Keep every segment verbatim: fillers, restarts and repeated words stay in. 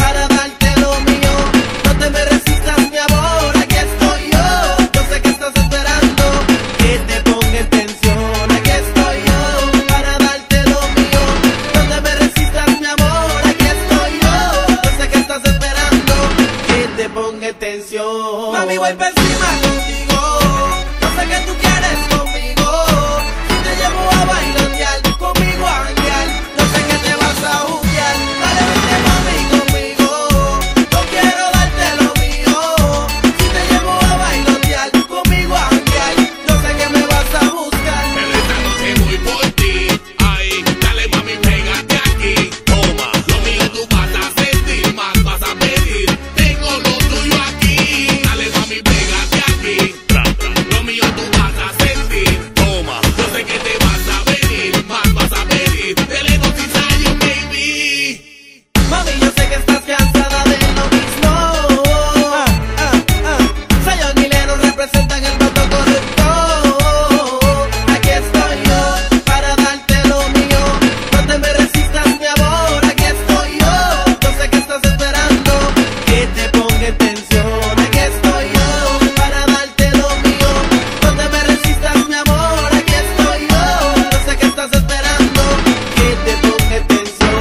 para darte lo mío. No te me resistas, mi amor, aquí estoy yo. Yo sé que estás esperando que te ponga en tensión. Aquí estoy yo para darte lo mío. No te me resistas, mi amor, aquí estoy yo. Yo sé que estás esperando que te ponga en tensión. Mami, voy pa' encima contigo. Yo sé que tú quieres conmigo. Si te llevo a bailotear, conmigo a janguear, yo sé que te vas a juzgar. Dale, vente mami conmigo. Yo quiero darte lo mío. Si te llevo a bailotear, conmigo a janguear, yo sé que me vas a buscar. Pero esta noche voy por ti. Ay, dale mami, pégate aquí. Toma, lo mío tú vas a sentir, más vas a pedir. Tengo lo tuyo aquí. Dale mami, pégate aquí. Lo mío tú vas a sentir. Toma, yo sé que te vas a venir, más vas a pedir. Dele noticia a you, baby. Mami, yo sé que estás cansada de lo mismo. Ah, ah, ah. Zion y Lennon representan el voto correcto. Aquí estoy yo para darte lo mío. No te me resistas, mi amor, aquí estoy yo. Yo sé que estás esperando que te ponga en tensión. Aquí estoy yo para darte lo mío. No te me resistas, mi amor, aquí estoy yo. Yo sé que estás esperando que te ponga en tensión.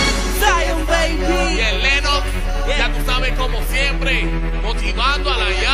Zion, baby. Y el Lennox, ya tú sabes como siempre, motivando a la llave.